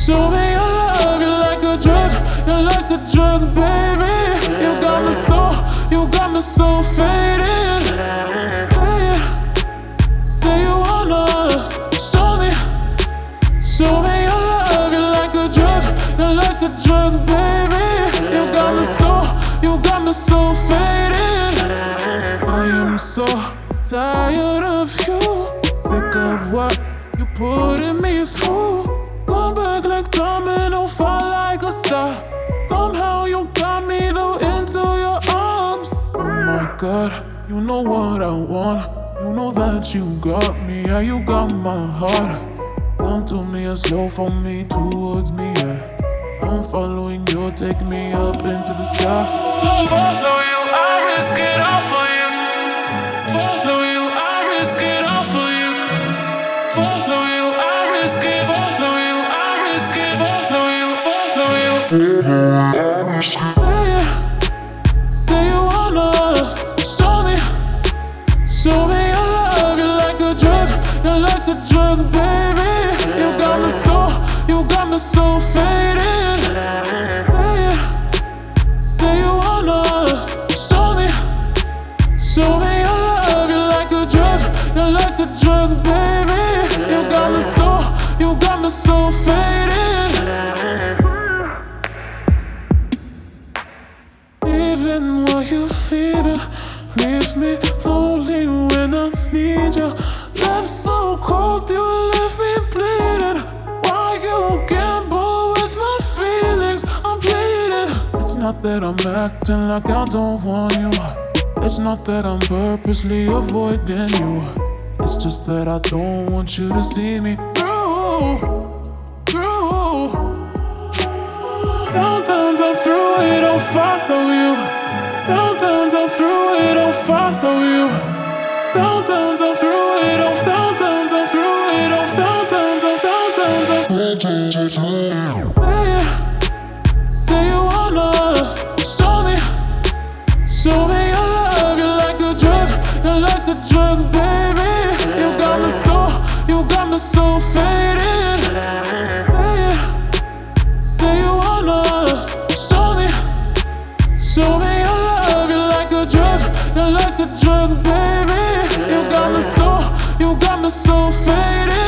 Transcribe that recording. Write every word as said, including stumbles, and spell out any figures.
Show me your love, you're like a drug, you're like a drug, baby. You got me so, you got me so faded. Hey, say you want us, show me, show me your love, you're like a drug, you're like a drug, baby. You got me so, you got me so faded. I am so tired of you, sick of what you putting me through. Go back like domino, fall like a star. Somehow you got me though into your arms. Oh my God, you know what I want. You know that you got me, yeah, you got my heart. Come to me and slow for me, towards me, yeah. I'm following you, take me up into the sky. Follow you, I risk it all for you. Follow you, I risk it all for you. Follow you, I risk it. Follow you, I risk it. Follow you, follow you. Hey, say you want us. Show me, show me your love. You're like a drug, you're like a drug, baby. You got me so, you got me so faded. Hey, say you want us. Show me, show me your love. You're like a drug, you're like a drug, baby. You got me so, you got me so faded. Even while you leaving, leave me lonely when I need you. Left so cold, you left me bleeding. Why you gamble with my feelings? I'm bleeding. It's not that I'm acting like I don't want you. It's not that I'm purposely avoiding you. It's just that I don't want you to see me through, through. Downtowns I'm through it, don't follow you. Downtowns I'm through it, don't follow you. Downtowns I'm through it, don't. Downtowns I'm through it, don't. Downtowns I'm, downtowns I'm. Hey, say you want us, show me, show me your love. You're like a drug, you're like a drug, baby. You got me so, you got me so faded. Hey, say you want us, show me, show me your love. You're like a drug, you're like a drug, baby. You got me so, you got me so faded.